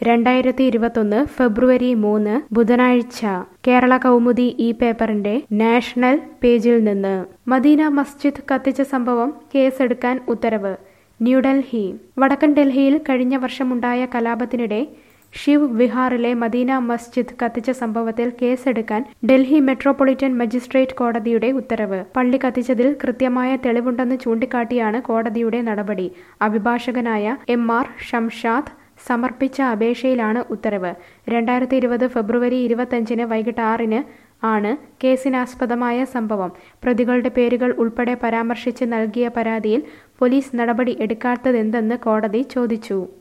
2021 ഫെബ്രുവരി 3 ബുധനാഴ്ച കേരള കൗമുദി ഈ പേപ്പറിന്റെ നാഷണൽ പേജിൽ നിന്ന് മദീന മസ്ജിദ് കത്തിച്ച സംഭവം കേസെടുക്കാൻ ഉത്തരവ്. ന്യൂഡൽഹി. വടക്കൻ ഡൽഹിയിൽ കഴിഞ്ഞ വർഷമുണ്ടായ കലാപത്തിനിടെ ശിവ് വിഹാറിലെ മദീന മസ്ജിദ് കത്തിച്ച സംഭവത്തിൽ കേസെടുക്കാൻ ഡൽഹി മെട്രോപൊളിറ്റൻ മജിസ്ട്രേറ്റ് കോടതിയുടെ ഉത്തരവ്. പള്ളി കത്തിച്ചതിൽ കൃത്യമായ തെളിവുണ്ടെന്ന് ചൂണ്ടിക്കാട്ടിയാണ് കോടതിയുടെ നടപടി. അഭിഭാഷകനായ എം.ആർ. ഷംഷാദ് സമർപ്പിച്ച അപേക്ഷയിലാണ് ഉത്തരവ്. 2020 ഫെബ്രുവരി 25 വൈകിട്ട് 6-ന് ആണ് കേസിനാസ്പദമായ സംഭവം. പ്രതികളുടെ പേരുകൾ ഉൾപ്പെടെ പരാമർശിച്ച് നൽകിയ പരാതിയിൽ പോലീസ് നടപടി എടുക്കാത്തതെന്തെന്ന് കോടതി ചോദിച്ചു.